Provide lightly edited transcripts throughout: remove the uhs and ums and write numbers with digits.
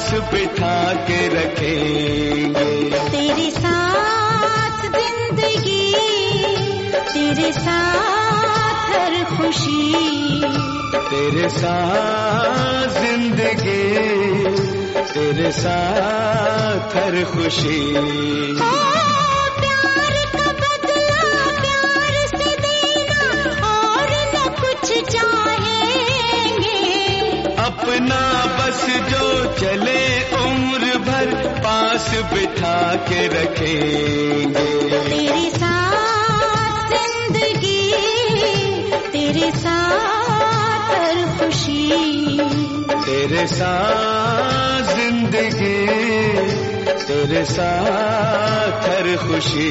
पास बिठा के रखेंगे। तेरे साथ जिंदगी, तेरे साथ हर खुशी, तेरे साथ जिंदगी, तेरे साथ हर खुशी। प्यार का बदला प्यार से देना और न कुछ चाहेंगे। अपना बस जो चले उम्र भर पास बिठा के रखेंगे। तेरे साथ जिंदगी, तेरे साथ हर खुशी, तेरे साथ जिंदगी, तेरे साथ हर खुशी।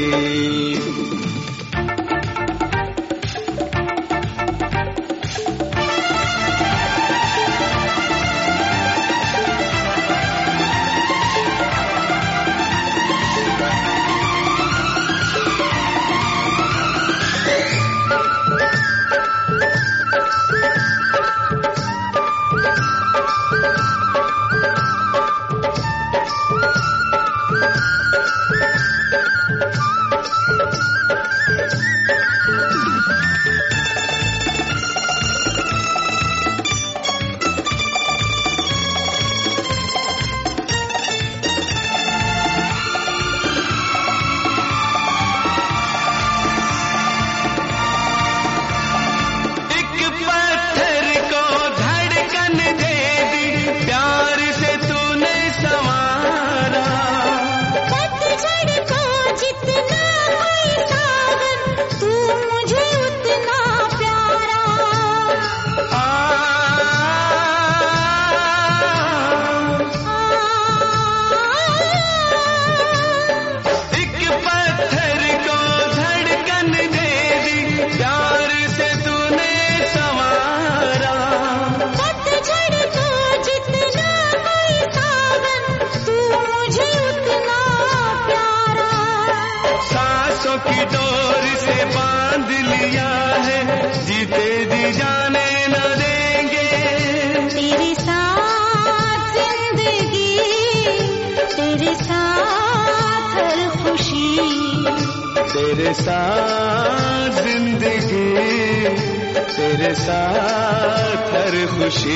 की डोर से बांध लिया है, जीते जी जाने न देंगे। तेरे साथ जिंदगी, तेरे साथ हर खुशी, तेरे साथ जिंदगी, तेरे साथ हर खुशी।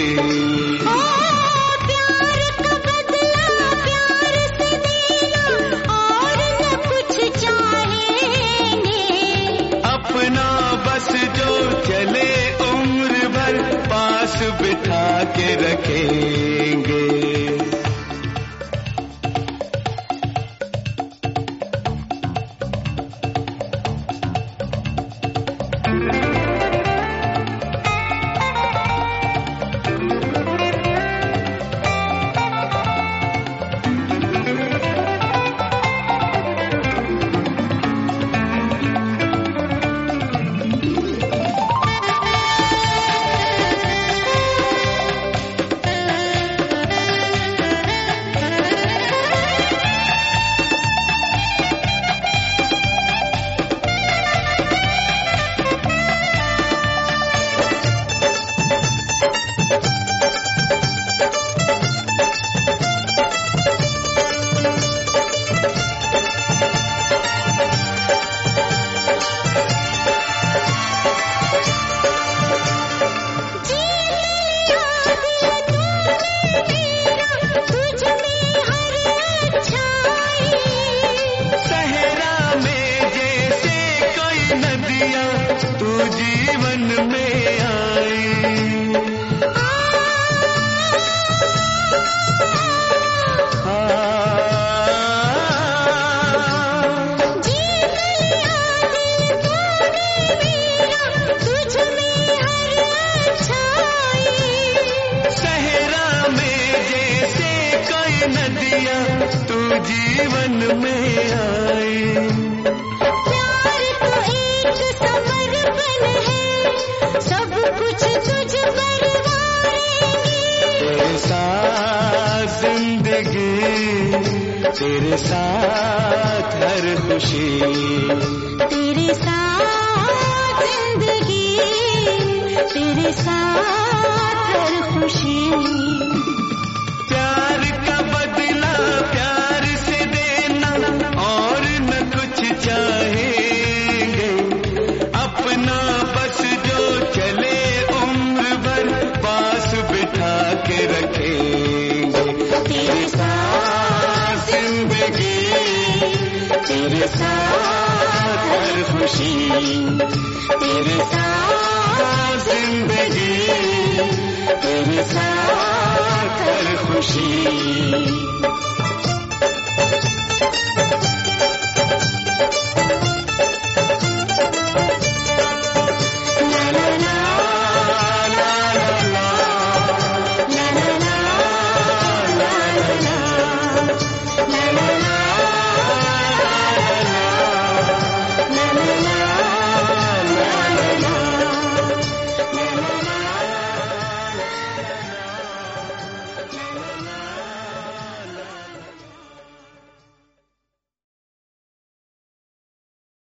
बस जो चले उम्र भर पास बिठा के रखेंगे। तू जीवन में आई, सहरा में जैसे कोई नदियाँ तू जीवन में आई। तेरे साथ हर खुशी, तेरे साथ जिंदगी, तेरे साथ हर खुशी। प्यार का तेरे साथ हर खुशी, तेरे साथ जिंदगी, तेरे साथ हर खुशी।